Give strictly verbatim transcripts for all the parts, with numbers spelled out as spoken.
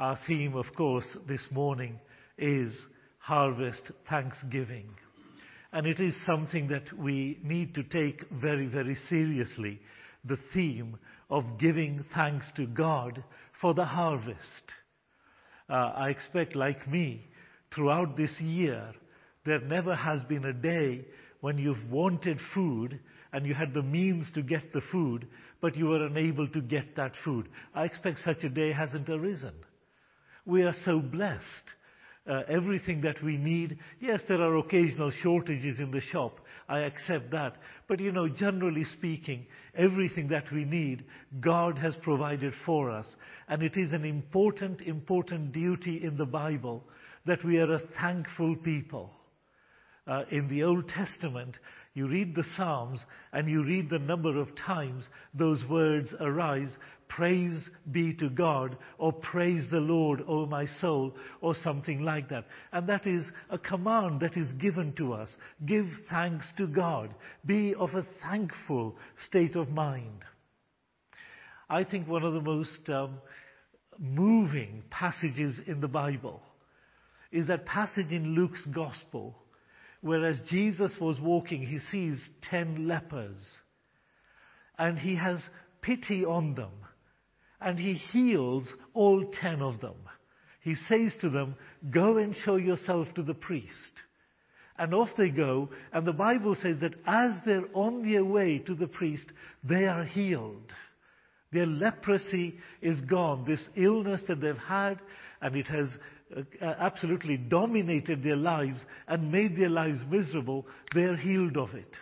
Our theme, of course, this morning is Harvest Thanksgiving. And it is something that we need to take very, very seriously, the theme of giving thanks to God for the harvest. Uh, I expect, like me, throughout this year, there never has been a day when you've wanted food and you had the means to get the food, but you were unable to get that food. I expect such a day hasn't arisen. We are so blessed. Uh, everything that we need, yes, there are occasional shortages in the shop. I accept that. But, you know, generally speaking, everything that we need, God has provided for us. And it is an important, important duty in the Bible that we are a thankful people. Uh, in the Old Testament, you read the Psalms and you read the number of times those words arise, praise be to God, or praise the Lord, O my soul, or something like that. And that is a command that is given to us. Give thanks to God. Be of a thankful state of mind. I think one of the most um, moving passages in the Bible is that passage in Luke's Gospel, whereas Jesus was walking, he sees ten lepers, and he has pity on them, and he heals all ten of them. He says to them, go and show yourself to the priest. And off they go, and the Bible says that as they're on their way to the priest, they are healed. Their leprosy is gone. This illness that they've had, and it has uh, absolutely dominated their lives and made their lives miserable, they're healed of it.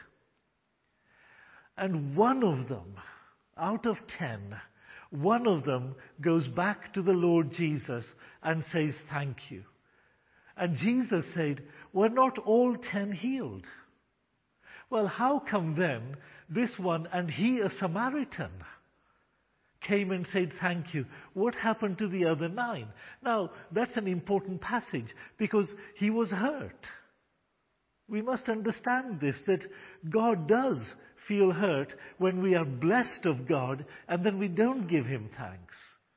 And one of them, out of ten, one of them goes back to the Lord Jesus and says, thank you. And Jesus said, were not all ten healed? Well, how come then this one, and he a Samaritan, came and said thank you? What happened to the other nine? Now, that's an important passage because he was hurt. We must understand this, that God does feel hurt when we are blessed of God and then we don't give him thanks.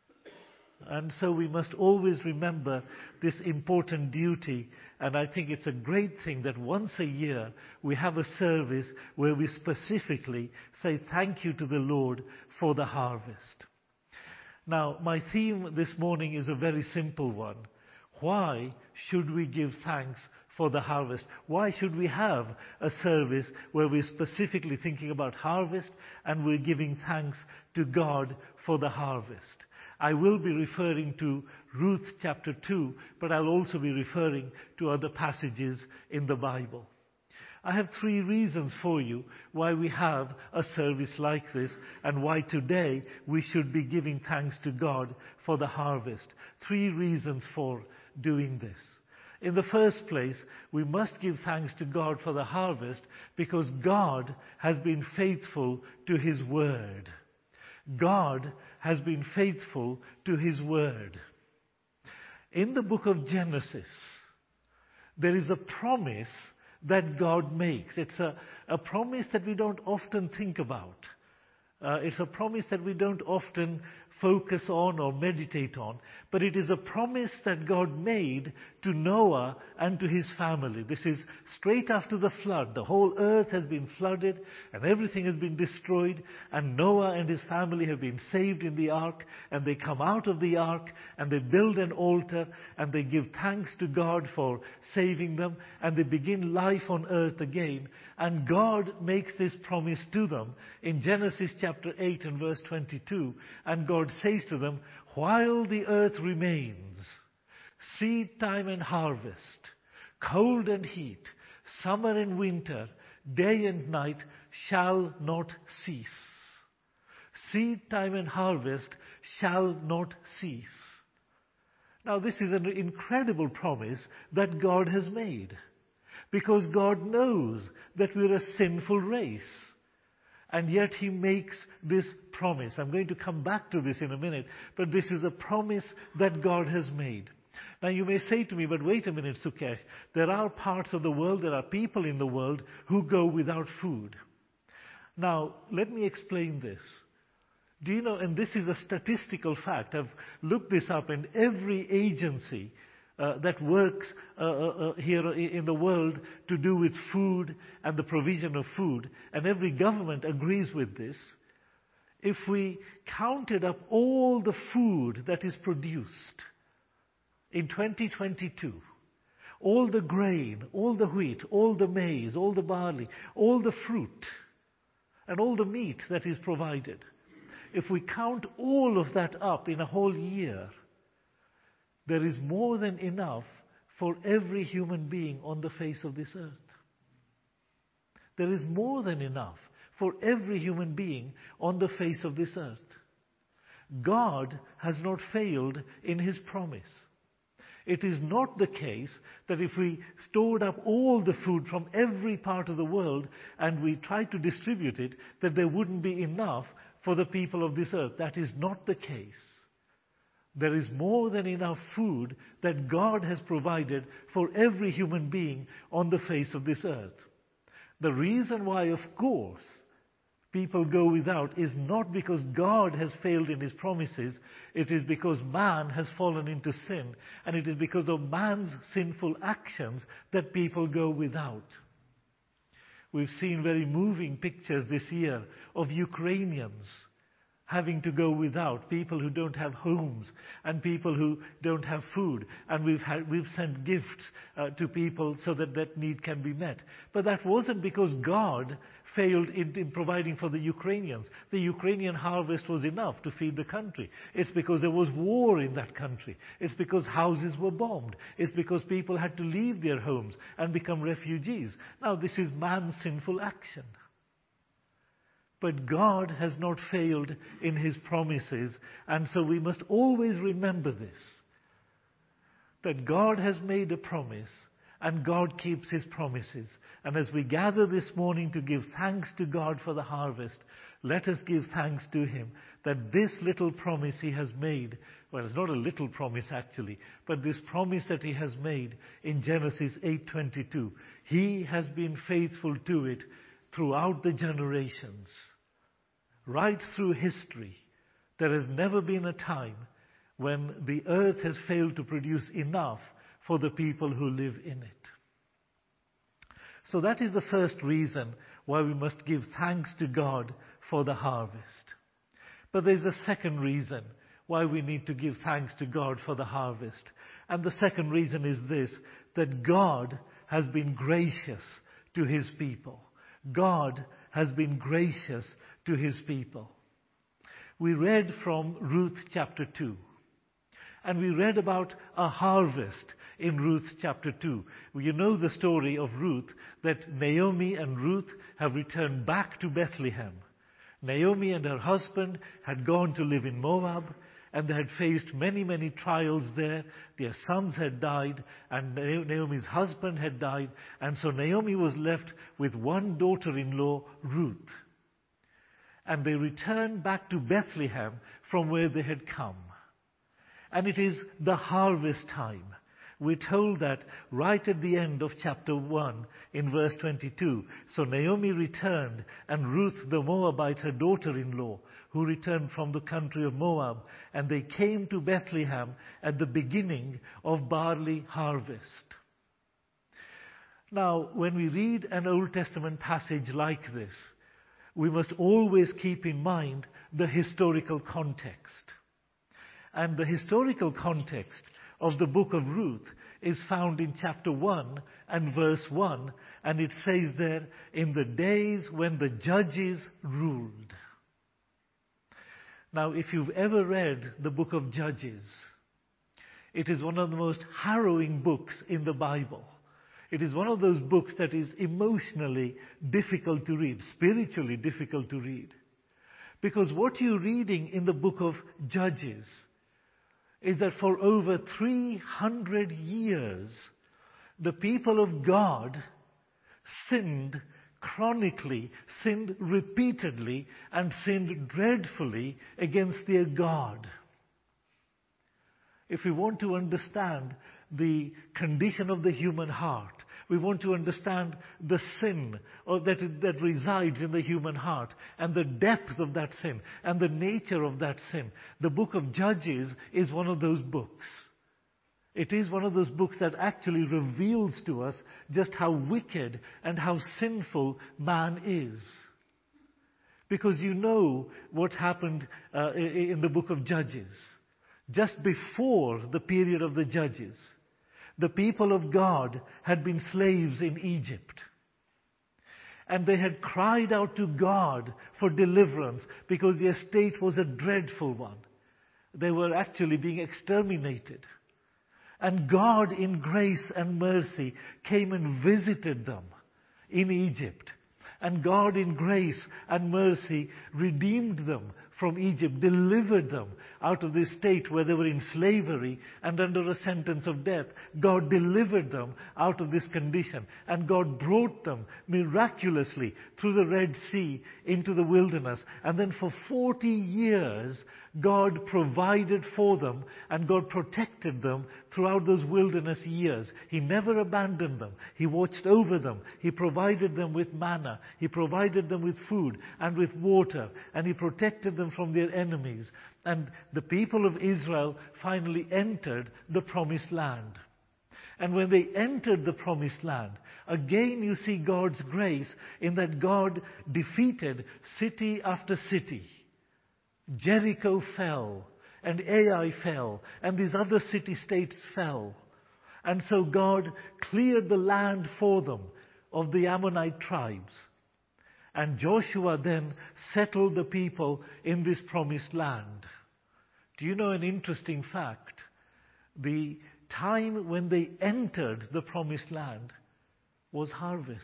And so we must always remember this important duty, and I think it's a great thing that once a year we have a service where we specifically say thank you to the Lord for the harvest. Now, my theme this morning is a very simple one. Why should we give thanks for the harvest? Why should we have a service where we're specifically thinking about harvest and we're giving thanks to God for the harvest? I will be referring to Ruth chapter two, but I'll also be referring to other passages in the Bible. I have three reasons for you why we have a service like this and why today we should be giving thanks to God for the harvest. Three reasons for doing this. In the first place, we must give thanks to God for the harvest because God has been faithful to his word. God has been faithful to his word. In the book of Genesis, there is a promise that God makes. It's a, a promise that we don't often think about. Uh, it's a promise that we don't often focus on or meditate on, but it is a promise that God made to Noah and to his family. This is straight after the flood. The whole earth has been flooded and everything has been destroyed, and Noah and his family have been saved in the ark, and they come out of the ark and they build an altar and they give thanks to God for saving them, and they begin life on earth again. And God makes this promise to them in Genesis chapter eight and verse twenty-two, and God says to them, while the earth remains, seed time and harvest, cold and heat, summer and winter, day and night shall not cease. Seed time and harvest shall not cease. Now this is an incredible promise that God has made, because God knows that we're a sinful race. And yet he makes this promise. I'm going to come back to this in a minute, but this is a promise that God has made. Now you may say to me, but wait a minute, Sukesh, there are parts of the world, there are people in the world who go without food. Now, let me explain this. Do you know, and this is a statistical fact, I've looked this up, and every agency uh, that works uh, uh, here in the world to do with food and the provision of food, and every government agrees with this, if we counted up all the food that is produced in twenty twenty-two, all the grain, all the wheat, all the maize, all the barley, all the fruit, and all the meat that is provided, if we count all of that up in a whole year, there is more than enough for every human being on the face of this earth. There is more than enough for every human being on the face of this earth. God has not failed in His promise. It is not the case that if we stored up all the food from every part of the world and we tried to distribute it, that there wouldn't be enough for the people of this earth. That is not the case. There is more than enough food that God has provided for every human being on the face of this earth. The reason why, of course, people go without is not because God has failed in His promises. It is because man has fallen into sin, and it is because of man's sinful actions that people go without. We've seen very moving pictures this year of Ukrainians having to go without, people who don't have homes and people who don't have food. And we've had, we've sent gifts uh, to people so that that need can be met. But that wasn't because God failed in, in providing for the Ukrainians. The Ukrainian harvest was enough to feed the country. It's because there was war in that country. It's because houses were bombed. It's because people had to leave their homes and become refugees. Now, this is man's sinful action. But God has not failed in His promises, and so we must always remember this, that God has made a promise, and God keeps His promises. And as we gather this morning to give thanks to God for the harvest, let us give thanks to Him that this little promise He has made, well, it's not a little promise actually, but this promise that He has made in Genesis eight twenty-two, He has been faithful to it throughout the generations. Right through history, there has never been a time when the earth has failed to produce enough for the people who live in it. So that is the first reason why we must give thanks to God for the harvest. But there's a second reason why we need to give thanks to God for the harvest. And the second reason is this, that God has been gracious to His people. God has been gracious to His people. We read from Ruth chapter two. And we read about a harvest in Ruth chapter two. You know the story of Ruth, that Naomi and Ruth have returned back to Bethlehem. Naomi and her husband had gone to live in Moab, and they had faced many, many trials there. Their sons had died, and Naomi's husband had died, and so Naomi was left with one daughter-in-law, Ruth. And they returned back to Bethlehem from where they had come. And it is the harvest time. We're told that right at the end of chapter one, in verse twenty-two. So Naomi returned, and Ruth the Moabite, her daughter-in-law, who returned from the country of Moab, and they came to Bethlehem at the beginning of barley harvest. Now, when we read an Old Testament passage like this, we must always keep in mind the historical context. And the historical context of the book of Ruth is found in chapter one and verse one, and it says there, in the days when the judges ruled. Now, if you've ever read the book of Judges, it is one of the most harrowing books in the Bible. It is one of those books that is emotionally difficult to read, spiritually difficult to read. Because what you're reading in the book of Judges is that for over three hundred years, the people of God sinned chronically, sinned repeatedly, and sinned dreadfully against their God. If we want to understand the condition of the human heart, We want to understand the sin or that, that resides in the human heart and the depth of that sin and the nature of that sin. The book of Judges is one of those books. It is one of those books that actually reveals to us just how wicked and how sinful man is. Because you know what happened uh, in the book of Judges. Just before the period of the Judges, the people of God had been slaves in Egypt. And they had cried out to God for deliverance because their state was a dreadful one. They were actually being exterminated. And God in grace and mercy came and visited them in Egypt. And God in grace and mercy redeemed them from Egypt, delivered them out of this state where they were in slavery and under a sentence of death. God delivered them out of this condition, and God brought them miraculously through the Red Sea into the wilderness. And then for forty years, God provided for them and God protected them throughout those wilderness years. He never abandoned them. He watched over them. He provided them with manna. He provided them with food and with water. And He protected them from their enemies. And the people of Israel finally entered the promised land. And when they entered the promised land, again you see God's grace in that God defeated city after city. Jericho fell, and Ai fell, and these other city-states fell. And so God cleared the land for them of the Ammonite tribes. And Joshua then settled the people in this promised land. Do you know an interesting fact? The time when they entered the promised land was harvest.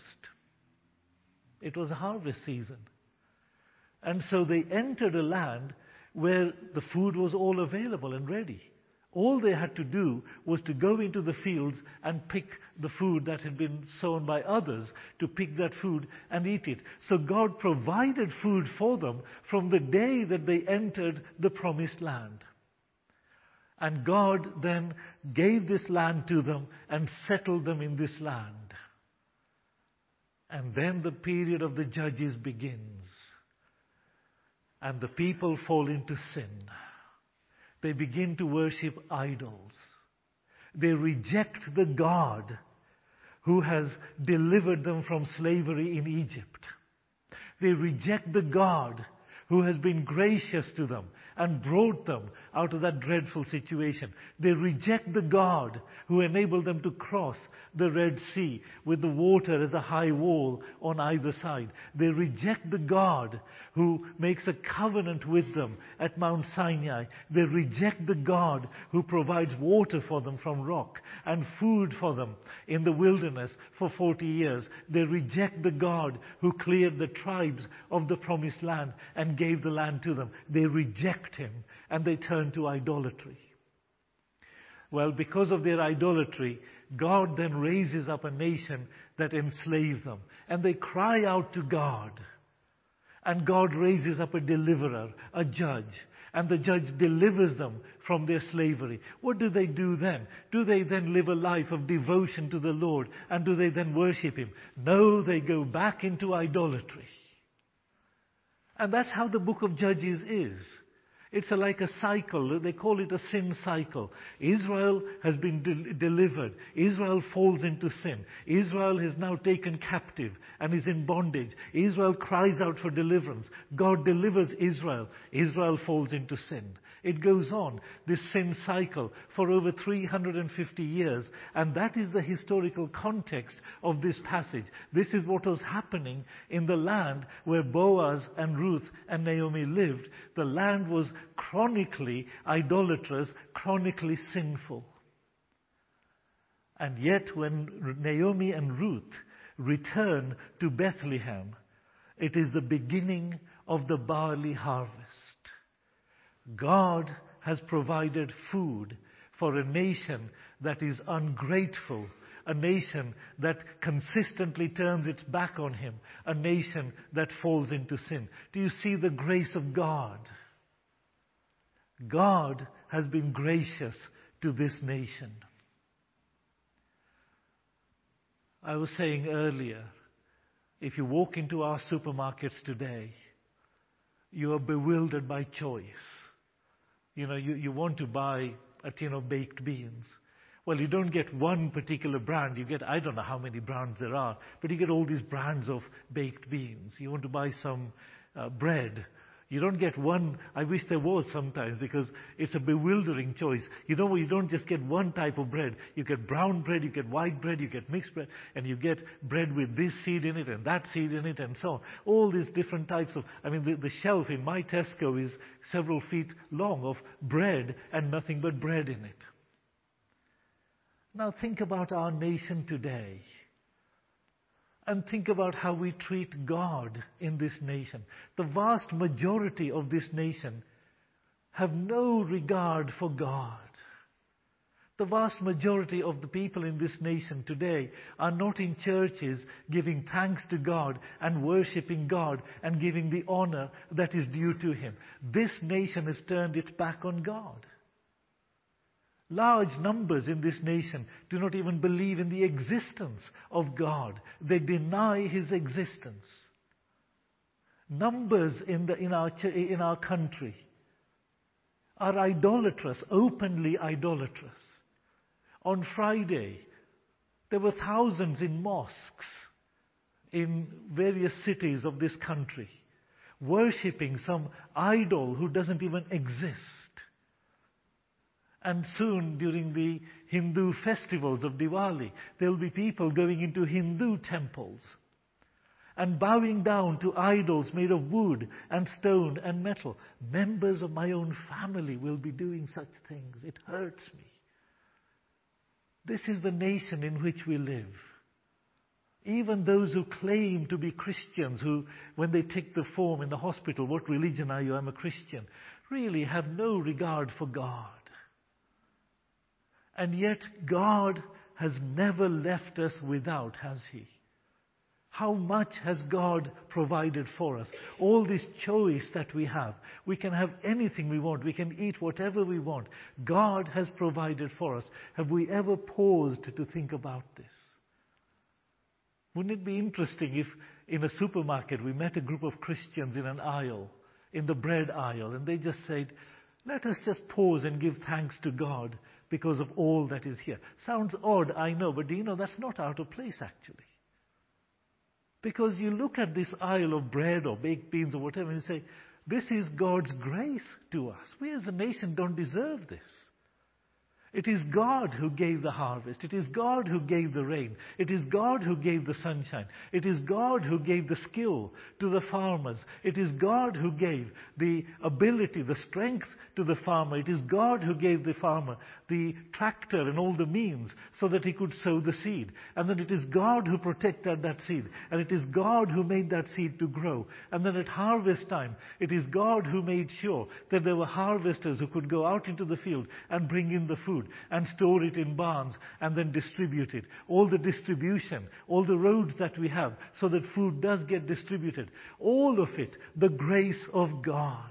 It was a harvest season. And so they entered a land where the food was all available and ready. All they had to do was to go into the fields and pick the food that had been sown by others, to pick that food and eat it. So God provided food for them from the day that they entered the promised land. And God then gave this land to them and settled them in this land. And then the period of the Judges begins. And the people fall into sin. They begin to worship idols. They reject the God who has delivered them from slavery in Egypt. They reject the God who has been gracious to them and brought them out of that dreadful situation. They reject the God who enabled them to cross the Red Sea with the water as a high wall on either side. They reject the God who makes a covenant with them at Mount Sinai. They reject the God who provides water for them from rock and food for them in the wilderness for forty years. They reject the God who cleared the tribes of the promised land and gave the land to them. They reject Him and they turn to idolatry. Well, because of their idolatry, God then raises up a nation that enslaves them. And they cry out to God. And God raises up a deliverer, a judge. And the judge delivers them from their slavery. What do they do then? Do they then live a life of devotion to the Lord? And do they then worship Him? No, they go back into idolatry. And that's how the book of Judges is. It's a, like a cycle. They call it a sin cycle. Israel has been de- delivered. Israel falls into sin. Israel is now taken captive and is in bondage. Israel cries out for deliverance. God delivers Israel. Israel falls into sin. It goes on, this sin cycle, for over three hundred fifty years. And that is the historical context of this passage. This is what was happening in the land where Boaz and Ruth and Naomi lived. The land was chronically idolatrous, chronically sinful. And yet when Naomi and Ruth return to Bethlehem, it is the beginning of the barley harvest. God has provided food for a nation that is ungrateful, a nation that consistently turns its back on Him, a nation that falls into sin. Do you see the grace of God? God has been gracious to this nation. I was saying earlier, if you walk into our supermarkets today, you are bewildered by choice. You know, you, you want to buy a tin of baked beans. Well, you don't get one particular brand. You get, I don't know how many brands there are, but you get all these brands of baked beans. You want to buy some uh, bread. You don't get one. I wish there was sometimes, because it's a bewildering choice. You know, you don't just get one type of bread. You get brown bread, you get white bread, you get mixed bread, and you get bread with this seed in it and that seed in it and so on. All these different types of, I mean, the, the shelf in my Tesco is several feet long of bread and nothing but bread in it. Now think about our nation today. And think about how we treat God in this nation. The vast majority of this nation have no regard for God. The vast majority of the people in this nation today are not in churches giving thanks to God and worshipping God and giving the honor that is due to Him. This nation has turned its back on God. Large numbers in this nation do not even believe in the existence of God. They deny His existence. Numbers in, the, in, our, in our country are idolatrous, openly idolatrous. On Friday, there were thousands in mosques in various cities of this country, worshipping some idol who doesn't even exist. And soon, during the Hindu festivals of Diwali, there will be people going into Hindu temples and bowing down to idols made of wood and stone and metal. Members of my own family will be doing such things. It hurts me. This is the nation in which we live. Even those who claim to be Christians, who, when they take the form in the hospital, what religion are you? I'm a Christian, really have no regard for God. And yet God has never left us without, has He? How much has God provided for us? All this choice that we have. We can have anything we want. We can eat whatever we want. God has provided for us. Have we ever paused to think about this? Wouldn't it be interesting if in a supermarket we met a group of Christians in an aisle, in the bread aisle, and they just said, let us just pause and give thanks to God because of all that is here. Sounds odd, I know, but do you know that's not out of place actually? Because you look at this aisle of bread or baked beans or whatever and you say, this is God's grace to us. We as a nation don't deserve this. It is God who gave the harvest. It is God who gave the rain. It is God who gave the sunshine. It is God who gave the skill to the farmers. It is God who gave the ability, the strength to the farmer. It is God who gave the farmer the tractor and all the means so that he could sow the seed. And then it is God who protected that seed. And it is God who made that seed to grow. And then at harvest time, it is God who made sure that there were harvesters who could go out into the field and bring in the food and store it in barns and then distribute it. All the distribution, all the roads that we have so that food does get distributed. All of it, the grace of God.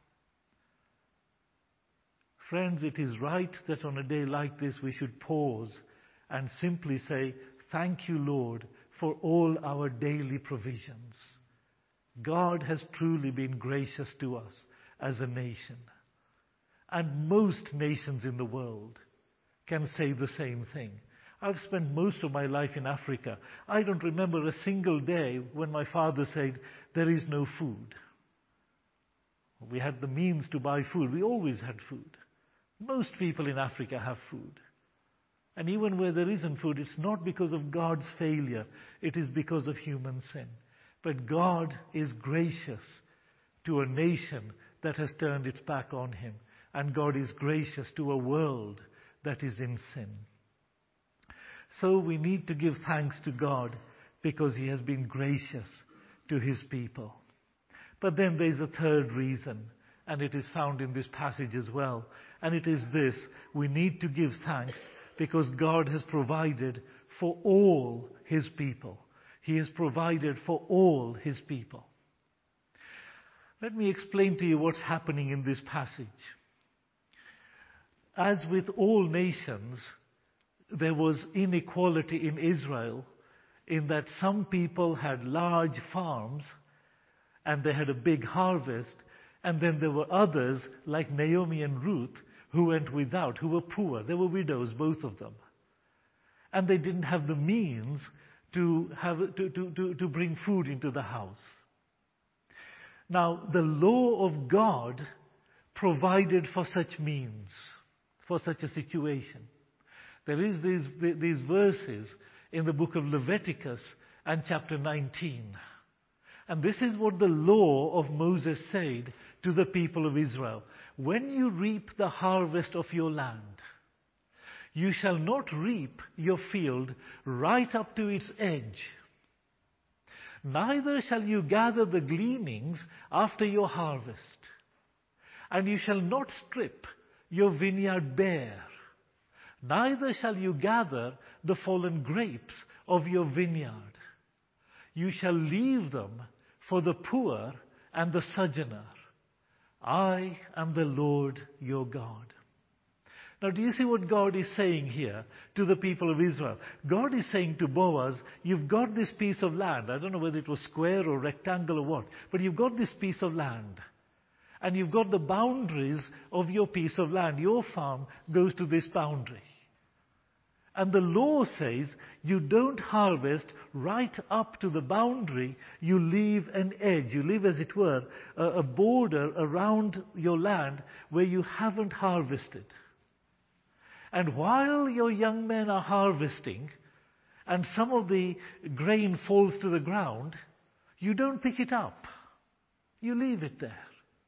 Friends, it is right that on a day like this we should pause and simply say, thank you, Lord, for all our daily provisions. God has truly been gracious to us as a nation. And most nations in the world can say the same thing. I've spent most of my life in Africa. I don't remember a single day when my father said, there is no food. We had the means to buy food. We always had food. Most people in Africa have food. And even where there isn't food, it's not because of God's failure. It is because of human sin. But God is gracious to a nation that has turned its back on Him. And God is gracious to a world that is in sin. So we need to give thanks to God because He has been gracious to His people. But then there's a third reason, and it is found in this passage as well. And it is this: we need to give thanks because God has provided for all His people. He has provided for all His people. Let me explain to you what's happening in this passage. As with all nations, there was inequality in Israel in that some people had large farms and they had a big harvest, and then there were others like Naomi and Ruth who went without, who were poor. They were widows, both of them. And they didn't have the means to, have, to, to, to, to bring food into the house. Now, the law of God provided for such means, for such a situation. There is these, these verses in the book of Leviticus and chapter nineteen. And this is what the law of Moses said to the people of Israel. When you reap the harvest of your land, you shall not reap your field right up to its edge. Neither shall you gather the gleanings after your harvest. And you shall not strip your vineyard bare. Neither shall you gather the fallen grapes of your vineyard. You shall leave them for the poor and the sojourner. I am the Lord your God. Now, do you see what God is saying here to the people of Israel? God is saying to Boaz, you've got this piece of land. I don't know whether it was square or rectangle or what, but you've got this piece of land. And you've got the boundaries of your piece of land. Your farm goes to this boundary. And the law says you don't harvest right up to the boundary. You leave an edge. You leave, as it were, a, a border around your land where you haven't harvested. And while your young men are harvesting, and some of the grain falls to the ground, you don't pick it up. You leave it there.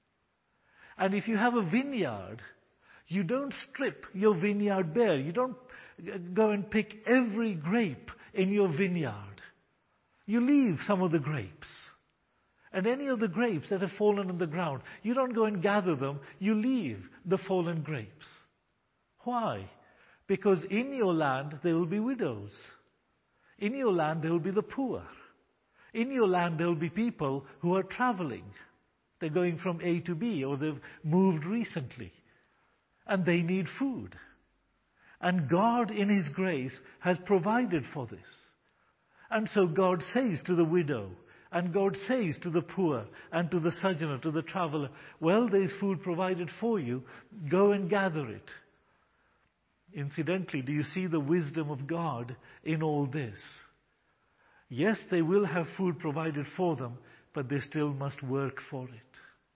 And if you have a vineyard, you don't strip your vineyard bare. You don't go and pick every grape in your vineyard. You leave some of the grapes. And any of the grapes that have fallen on the ground, you don't go and gather them. You leave the fallen grapes. Why? Because in your land there will be widows. In your land there will be the poor. In your land there will be people who are traveling. They're going from A to B, or they've moved recently. And they need food. And God, in His grace, has provided for this. And so God says to the widow, and God says to the poor, and to the sojourner, to the traveler, well, there's food provided for you. Go and gather it. Incidentally, do you see the wisdom of God in all this? Yes, they will have food provided for them, but they still must work for it.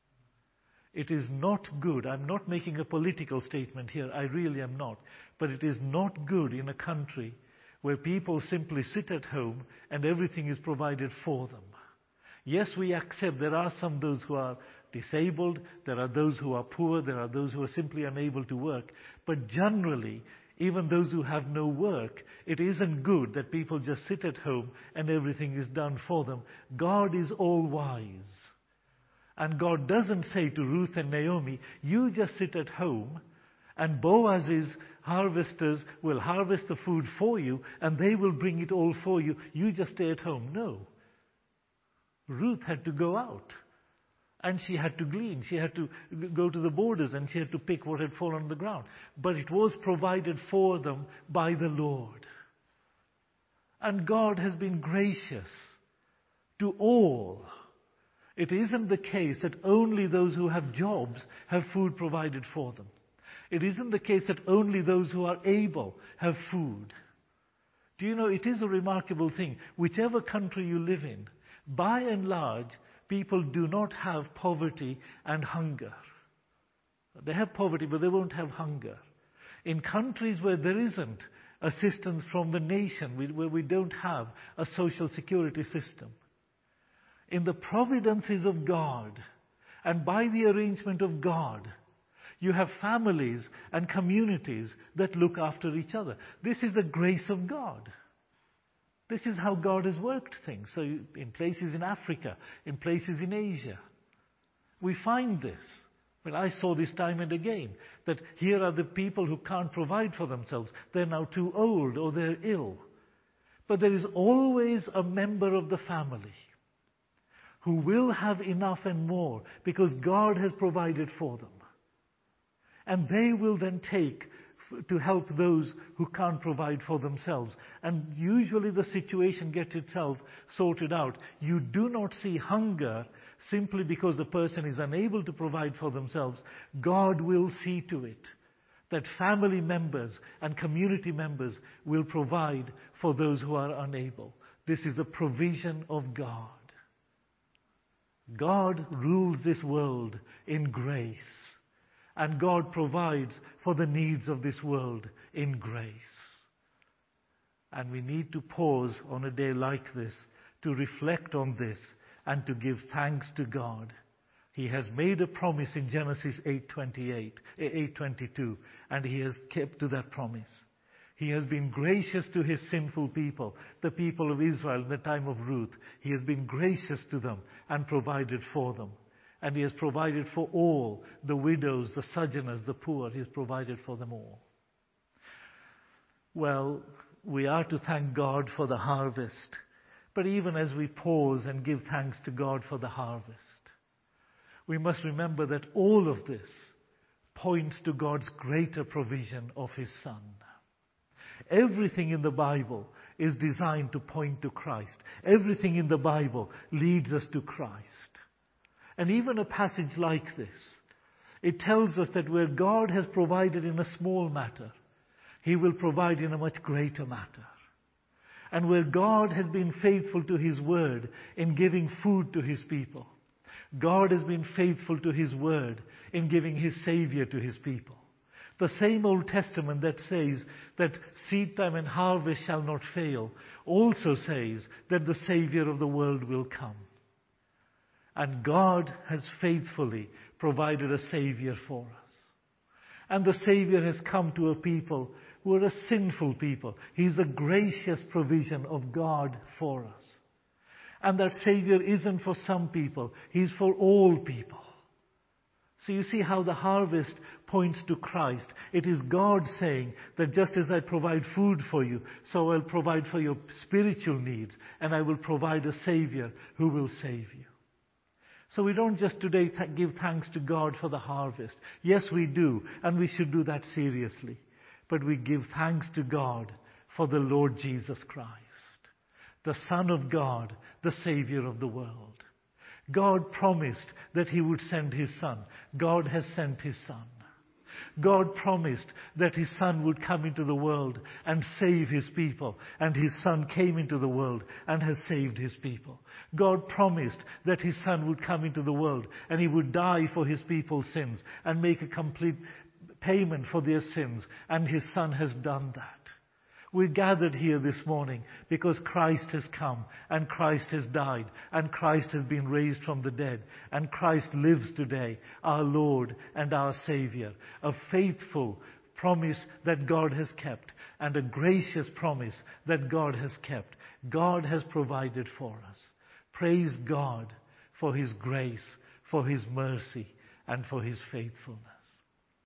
It is not good. I'm not making a political statement here. I really am not. But it is not good in a country where people simply sit at home and everything is provided for them. Yes, we accept there are some those who are disabled, there are those who are poor, there are those who are simply unable to work. But generally, even those who have no work, it isn't good that people just sit at home and everything is done for them. God is all-wise. And God doesn't say to Ruth and Naomi, you just sit at home and Boaz's harvesters will harvest the food for you and they will bring it all for you. You just stay at home. No. Ruth had to go out. And she had to glean. She had to go to the borders and she had to pick what had fallen on the ground. But it was provided for them by the Lord. And God has been gracious to all. It isn't the case that only those who have jobs have food provided for them. It isn't the case that only those who are able have food. Do you know, it is a remarkable thing. Whichever country you live in, by and large, people do not have poverty and hunger. They have poverty, but they won't have hunger. In countries where there isn't assistance from the nation, where we don't have a social security system, in the providences of God and by the arrangement of God, you have families and communities that look after each other. This is the grace of God. This is how God has worked things. So in places in Africa, in places in Asia, we find this. Well, I saw this time and again, that here are the people who can't provide for themselves. They're now too old or they're ill. But there is always a member of the family who will have enough and more because God has provided for them. And they will then take to help those who can't provide for themselves. And usually the situation gets itself sorted out. You do not see hunger simply because the person is unable to provide for themselves. God will see to it that family members and community members will provide for those who are unable. This is the provision of God. God rules this world in grace, and God provides for the needs of this world in grace. And we need to pause on a day like this to reflect on this and to give thanks to God. He has made a promise in Genesis eight twenty-eight, eight twenty-two, and He has kept to that promise. He has been gracious to His sinful people, the people of Israel in the time of Ruth. He has been gracious to them and provided for them. And He has provided for all, the widows, the sojourners, the poor. He has provided for them all. Well, we are to thank God for the harvest. But even as we pause and give thanks to God for the harvest, we must remember that all of this points to God's greater provision of His Son. Everything in the Bible is designed to point to Christ. Everything in the Bible leads us to Christ. And even a passage like this, it tells us that where God has provided in a small matter, He will provide in a much greater matter. And where God has been faithful to His word in giving food to His people, God has been faithful to His word in giving His Savior to His people. The same Old Testament that says that seed time and harvest shall not fail also says that the Savior of the world will come. And God has faithfully provided a Savior for us. And the Savior has come to a people who are a sinful people. He's a gracious provision of God for us. And that Savior isn't for some people. He's for all people. So you see how the harvest points to Christ. It is God saying that just as I provide food for you, so I'll provide for your spiritual needs, and I will provide a Savior who will save you. So we don't just today th- give thanks to God for the harvest. Yes, we do, and we should do that seriously. But we give thanks to God for the Lord Jesus Christ, the Son of God, the Savior of the world. God promised that He would send His Son. God has sent His Son. God promised that His Son would come into the world and save His people. And His Son came into the world and has saved His people. God promised that His Son would come into the world and He would die for His people's sins and make a complete payment for their sins. And His Son has done that. We're gathered here this morning because Christ has come and Christ has died and Christ has been raised from the dead and Christ lives today, our Lord and our Savior. A faithful promise that God has kept and a gracious promise that God has kept. God has provided for us. Praise God for His grace, for His mercy, and for His faithfulness.